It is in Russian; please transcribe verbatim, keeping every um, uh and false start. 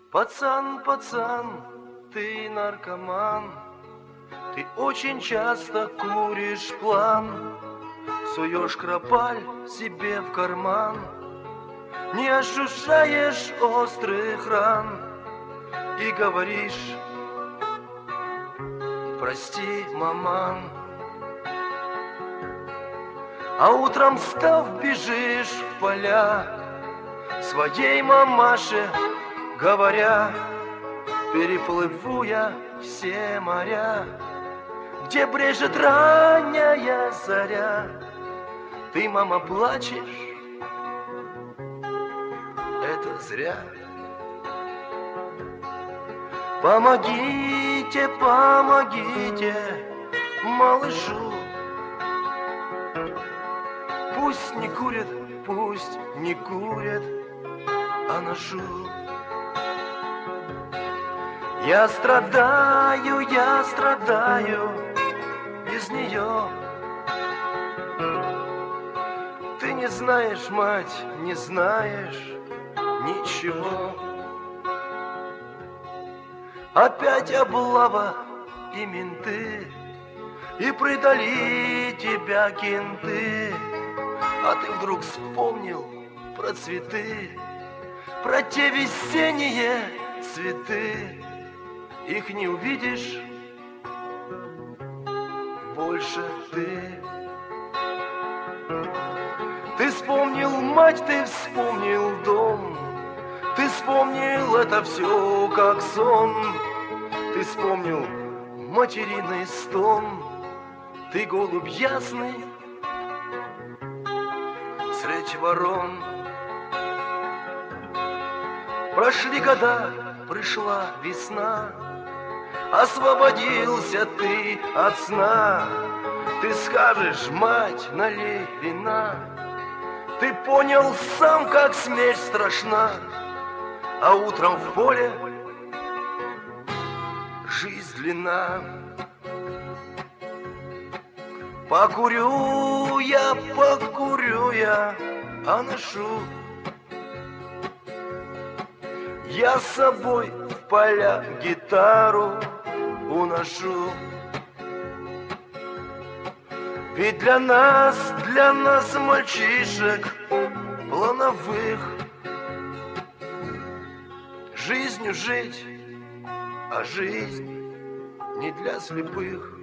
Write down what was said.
Пацан, пацан, ты наркоман, ты очень часто куришь план, суешь кропаль себе в карман, не ощущаешь острых ран и говоришь: прости, маман. А утром встав, бежишь в поля, своей мамаше говоря: переплыву я все моря, где брежет ранняя заря. Ты, мама, плачешь, это зря. Помогите, помогите малышу, пусть не курит, пусть не курит, а ношу. Я страдаю, я страдаю без нее. Ты не знаешь, мать, не знаешь ничего. Опять облава и менты, и предали тебя кенты. А ты вдруг вспомнил про цветы, про те весенние цветы. Их не увидишь больше ты. Ты вспомнил мать, ты вспомнил дом, ты вспомнил это все как сон. Ты вспомнил материный стон, ты голубь ясный средь ворон. Прошли года, пришла весна, освободился ты от сна. Ты скажешь: мать, налей вина. Ты понял сам, как смерть страшна. А утром в поле жизнь длинна. Покурю я, покурю я, а ношу я с собой в поля гитару уношу. Ведь для нас, для нас, мальчишек плановых, жизнью жить, а жизнь не для слепых.